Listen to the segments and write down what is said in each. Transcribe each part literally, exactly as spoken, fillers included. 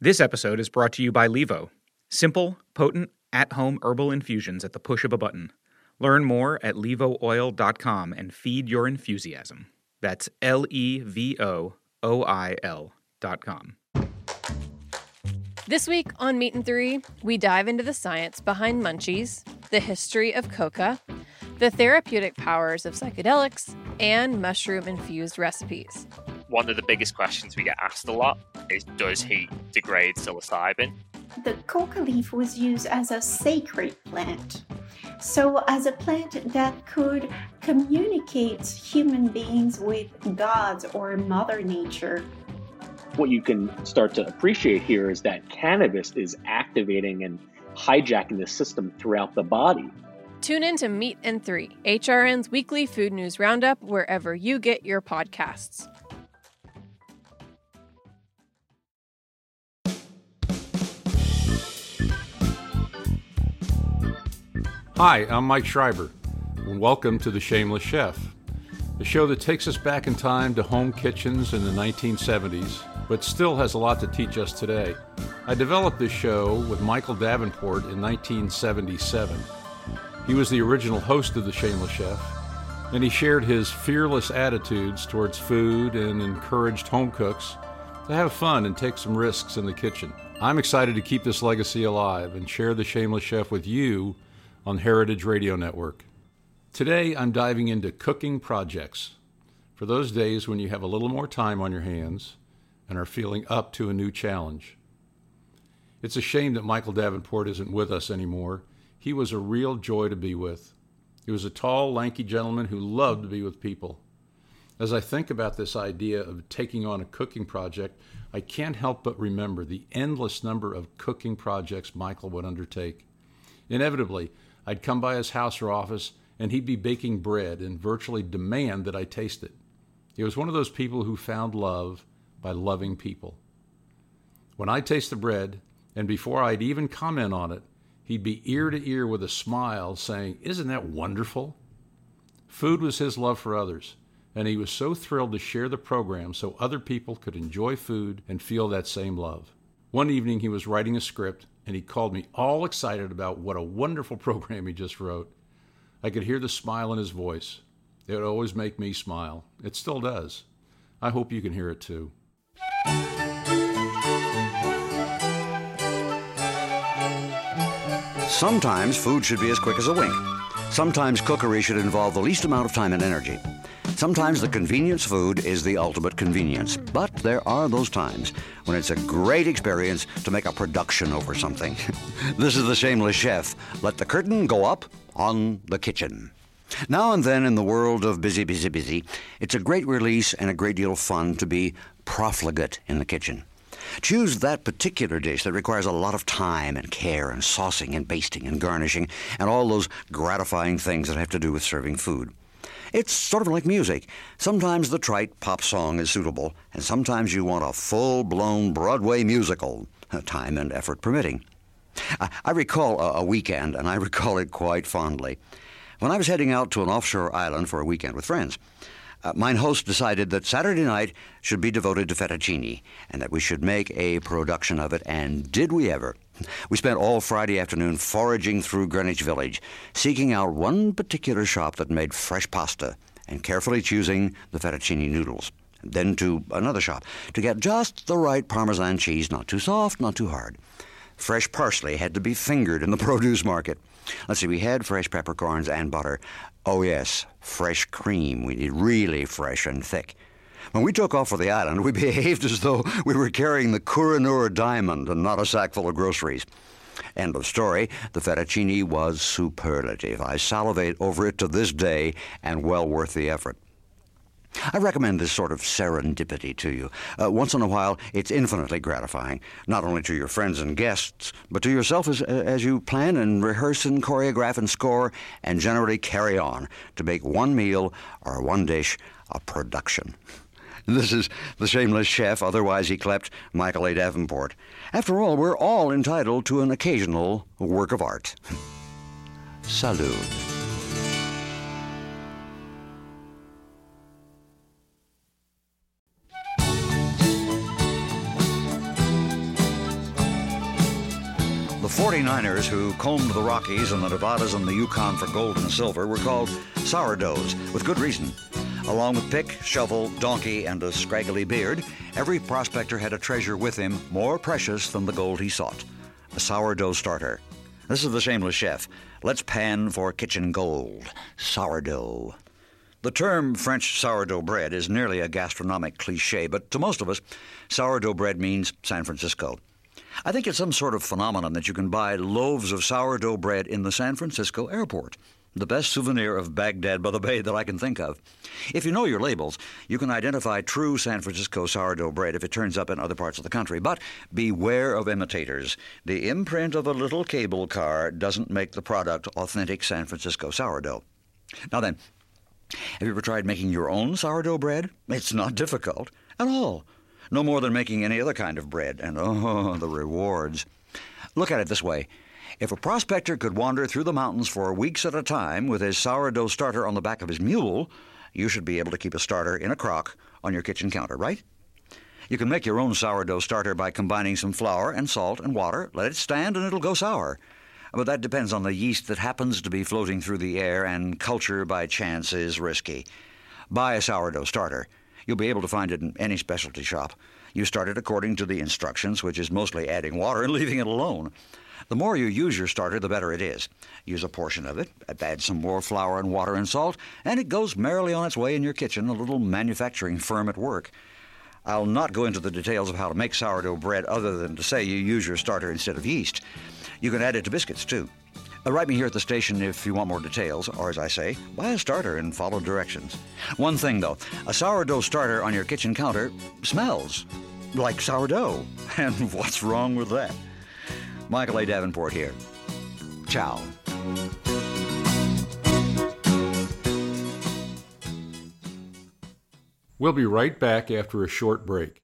This episode is brought to you by Levo. Simple, potent, at-home herbal infusions at the push of a button. Learn more at levo oil dot com and feed your enthusiasm. That's L E V O O I L dot com. This week on Meat and Three, we dive into the science behind munchies, the history of coca, the therapeutic powers of psychedelics, and mushroom-infused recipes. One of the biggest questions we get asked a lot is, does heat degrade psilocybin? The coca leaf was used as a sacred plant. So as a plant that could communicate human beings with gods or Mother Nature. What you can start to appreciate here is that cannabis is activating and hijacking the system throughout the body. Tune in to Meat and Three, H R N's weekly food news roundup, wherever you get your podcasts. Hi, I'm Mike Schreiber, and welcome to The Shameless Chef, a show that takes us back in time to home kitchens in the nineteen seventies, but still has a lot to teach us today. I developed this show with Michael Davenport in nineteen seventy-seven. He was the original host of The Shameless Chef, and he shared his fearless attitudes towards food and encouraged home cooks to have fun and take some risks in the kitchen. I'm excited to keep this legacy alive and share The Shameless Chef with you on Heritage Radio Network. Today, I'm diving into cooking projects for those days when you have a little more time on your hands and are feeling up to a new challenge. It's a shame that Michael Davenport isn't with us anymore. He was a real joy to be with. He was a tall, lanky gentleman who loved to be with people. As I think about this idea of taking on a cooking project, I can't help but remember the endless number of cooking projects Michael would undertake. Inevitably, I'd come by his house or office, and he'd be baking bread and virtually demand that I taste it. He was one of those people who found love by loving people. When I'd taste the bread, and before I'd even comment on it, he'd be ear to ear with a smile saying, "Isn't that wonderful?" Food was his love for others, and he was so thrilled to share the program so other people could enjoy food and feel that same love. One evening he was writing a script, and he called me all excited about what a wonderful program he just wrote. I could hear the smile in his voice. It would always make me smile. It still does. I hope you can hear it too. Sometimes food should be as quick as a wink. Sometimes cookery should involve the least amount of time and energy. Sometimes the convenience food is the ultimate convenience. But there are those times when it's a great experience to make a production over something. This is The Shameless Chef. Let the curtain go up on the kitchen. Now and then in the world of busy, busy, busy, it's a great release and a great deal of fun to be profligate in the kitchen. Choose that particular dish that requires a lot of time and care and saucing and basting and garnishing and all those gratifying things that have to do with serving food. It's sort of like music. Sometimes the trite pop song is suitable, and sometimes you want a full-blown Broadway musical, time and effort permitting. I, I recall a, a weekend, and I recall it quite fondly, when I was heading out to an offshore island for a weekend with friends. Uh, mine host decided that Saturday night should be devoted to fettuccine, and that we should make a production of it, and did we ever. We spent all Friday afternoon foraging through Greenwich Village, seeking out one particular shop that made fresh pasta, and carefully choosing the fettuccine noodles. Then to another shop to get just the right Parmesan cheese, not too soft, not too hard. Fresh parsley had to be fingered in the produce market. Let's see, we had fresh peppercorns and butter. Oh yes, fresh cream. We need really fresh and thick. When we took off for the island, we behaved as though we were carrying the Kohinoor diamond and not a sack full of groceries. End of story. The fettuccine was superlative. I salivate over it to this day, and well worth the effort. I recommend this sort of serendipity to you. Uh, once in a while, it's infinitely gratifying, not only to your friends and guests, but to yourself as, as you plan and rehearse and choreograph and score and generally carry on to make one meal or one dish a production. This is The Shameless Chef, otherwise yclept Michael A. Davenport. After all, we're all entitled to an occasional work of art. Salud. forty-niners who combed the Rockies and the Nevadas and the Yukon for gold and silver were called sourdoughs, with good reason. Along with pick, shovel, donkey, and a scraggly beard, every prospector had a treasure with him more precious than the gold he sought, a sourdough starter. This is the Shameless Chef. Let's pan for kitchen gold, sourdough. The term French sourdough bread is nearly a gastronomic cliche, but to most of us, sourdough bread means San Francisco. I think it's some sort of phenomenon that you can buy loaves of sourdough bread in the San Francisco airport. The best souvenir of Baghdad by the Bay that I can think of. If you know your labels, you can identify true San Francisco sourdough bread if it turns up in other parts of the country. But beware of imitators. The imprint of a little cable car doesn't make the product authentic San Francisco sourdough. Now then, have you ever tried making your own sourdough bread? It's not difficult at all. No more than making any other kind of bread. And oh, the rewards. Look at it this way. If a prospector could wander through the mountains for weeks at a time with his sourdough starter on the back of his mule, you should be able to keep a starter in a crock on your kitchen counter, right? You can make your own sourdough starter by combining some flour and salt and water. Let it stand and it'll go sour. But that depends on the yeast that happens to be floating through the air, and culture by chance is risky. Buy a sourdough starter. You'll be able to find it in any specialty shop. You start it according to the instructions, which is mostly adding water and leaving it alone. The more you use your starter, the better it is. Use a portion of it, add some more flour and water and salt, and it goes merrily on its way in your kitchen, a little manufacturing firm at work. I'll not go into the details of how to make sourdough bread other than to say you use your starter instead of yeast. You can add it to biscuits, too. Uh, write me here at the station if you want more details, or as I say, buy a starter and follow directions. One thing, though, a sourdough starter on your kitchen counter smells like sourdough. And what's wrong with that? Michael A. Davenport here. Ciao. We'll be right back after a short break.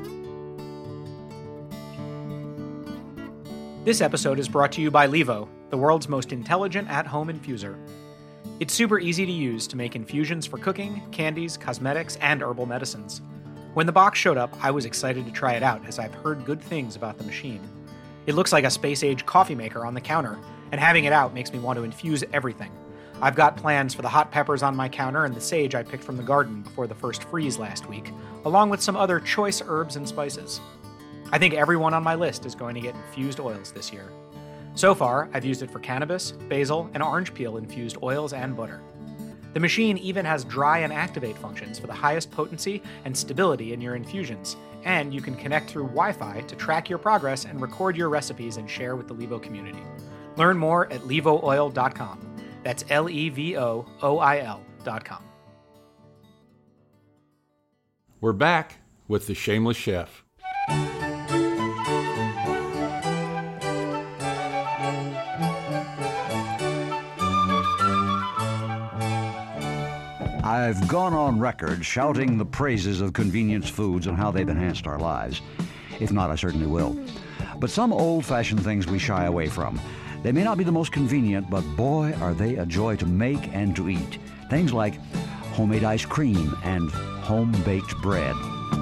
This episode is brought to you by Levo, the world's most intelligent at-home infuser. It's super easy to use to make infusions for cooking, candies, cosmetics, and herbal medicines. When the box showed up, I was excited to try it out, as I've heard good things about the machine. It looks like a space-age coffee maker on the counter, and having it out makes me want to infuse everything. I've got plans for the hot peppers on my counter and the sage I picked from the garden before the first freeze last week, along with some other choice herbs and spices. I think everyone on my list is going to get infused oils this year. So far, I've used it for cannabis, basil, and orange peel infused oils and butter. The machine even has dry and activate functions for the highest potency and stability in your infusions, and you can connect through Wi-Fi to track your progress and record your recipes and share with the Levo community. Learn more at levo oil dot com. That's L E V O O I L dot com. We're back with the Shameless Chef. I've gone on record shouting the praises of convenience foods and how they've enhanced our lives. If not, I certainly will. But some old-fashioned things we shy away from. They may not be the most convenient, but boy, are they a joy to make and to eat. Things like homemade ice cream and home-baked bread.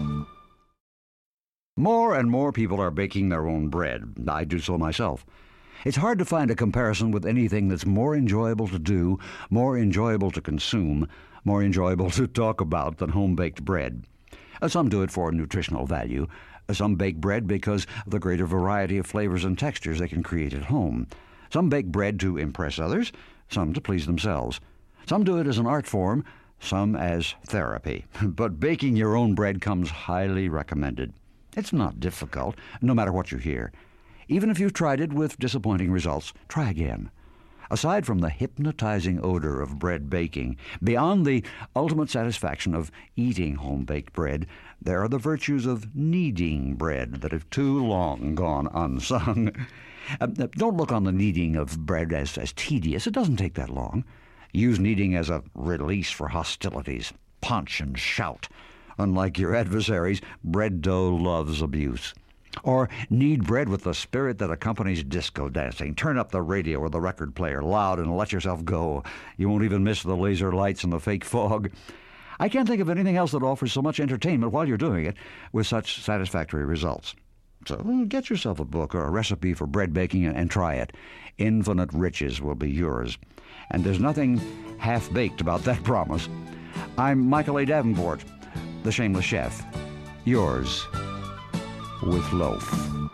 More and more people are baking their own bread. I do so myself. It's hard to find a comparison with anything that's more enjoyable to do, more enjoyable to consume, more enjoyable to talk about than home-baked bread. Uh, some do it for nutritional value. Uh, some bake bread because of the greater variety of flavors and textures they can create at home. Some bake bread to impress others, some to please themselves. Some do it as an art form, some as therapy. But baking your own bread comes highly recommended. It's not difficult, no matter what you hear. Even if you've tried it with disappointing results, try again. Aside from the hypnotizing odor of bread baking, beyond the ultimate satisfaction of eating home-baked bread, there are the virtues of kneading bread that have too long gone unsung. Uh, don't look on the kneading of bread as, as tedious. It doesn't take that long. Use kneading as a release for hostilities. Punch and shout. Unlike your adversaries, bread dough loves abuse. Or knead bread with the spirit that accompanies disco dancing. Turn up the radio or the record player loud and let yourself go. You won't even miss the laser lights and the fake fog. I can't think of anything else that offers so much entertainment while you're doing it with such satisfactory results. So get yourself a book or a recipe for bread baking and, and try it. Infinite riches will be yours. And there's nothing half-baked about that promise. I'm Michael A. Davenport, the Shameless Chef. Yours with loaf.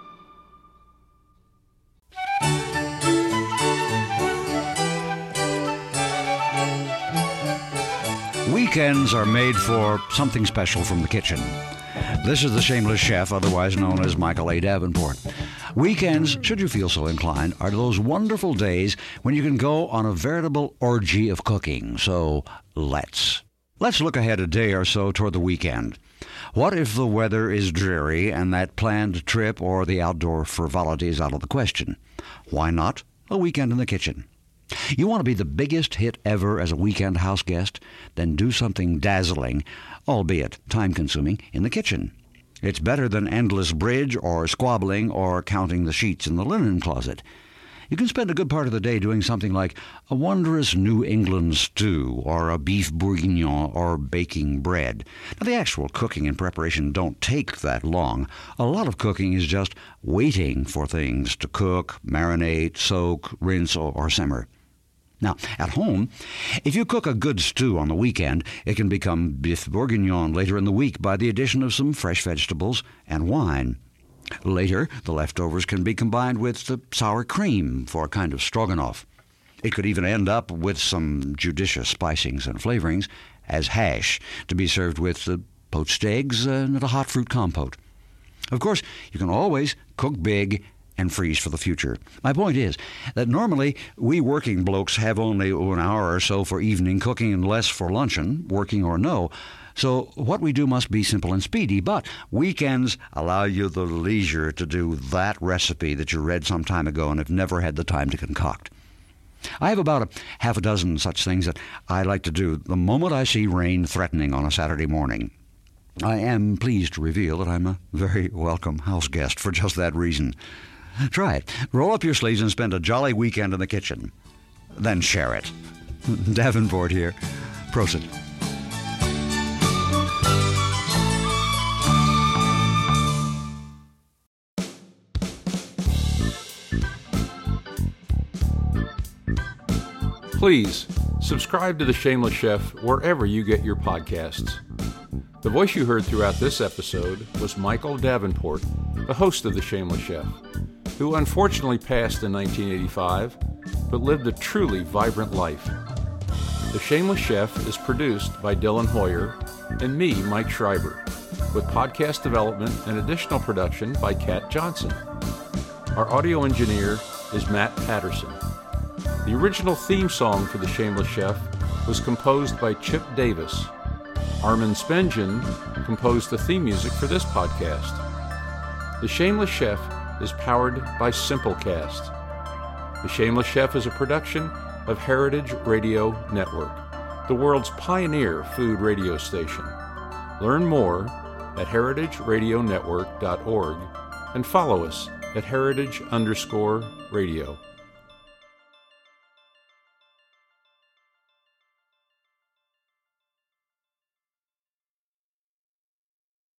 Weekends are made for something special from the kitchen. This is the Shameless Chef, otherwise known as Michael A. Davenport. Weekends, should you feel so inclined, are those wonderful days when you can go on a veritable orgy of cooking. So let's. Let's look ahead a day or so toward the weekend. What if the weather is dreary and that planned trip or the outdoor frivolity is out of the question? Why not a weekend in the kitchen? You want to be the biggest hit ever as a weekend house guest? Then do something dazzling, albeit time-consuming, in the kitchen. It's better than endless bridge or squabbling or counting the sheets in the linen closet. You can spend a good part of the day doing something like a wondrous New England stew or a beef bourguignon or baking bread. Now, the actual cooking and preparation don't take that long. A lot of cooking is just waiting for things to cook, marinate, soak, rinse, or, or simmer. Now, at home, if you cook a good stew on the weekend, it can become beef bourguignon later in the week by the addition of some fresh vegetables and wine. Later, the leftovers can be combined with the sour cream for a kind of stroganoff. It could even end up with some judicious spicings and flavorings as hash to be served with the poached eggs and a hot fruit compote. Of course, you can always cook big and freeze for the future. My point is that normally we working blokes have only an hour or so for evening cooking and less for luncheon, working or no. So what we do must be simple and speedy, but weekends allow you the leisure to do that recipe that you read some time ago and have never had the time to concoct. I have about a half a dozen such things that I like to do the moment I see rain threatening on a Saturday morning. I am pleased to reveal that I'm a very welcome house guest for just that reason. Try it. Roll up your sleeves and spend a jolly weekend in the kitchen. Then share it. Davenport here. Prosit. Please subscribe to The Shameless Chef wherever you get your podcasts. The voice you heard throughout this episode was Michael Davenport, the host of The Shameless Chef, who unfortunately passed in nineteen eighty-five, but lived a truly vibrant life. The Shameless Chef is produced by Dylan Hoyer and me, Mike Schreiber, with podcast development and additional production by Kat Johnson. Our audio engineer is Matt Patterson. The original theme song for The Shameless Chef was composed by Chip Davis. Armin Spengen composed the theme music for this podcast. The Shameless Chef is powered by Simplecast. The Shameless Chef is a production of Heritage Radio Network, the world's pioneer food radio station. Learn more at heritage radio network dot org and follow us at heritage underscore radio.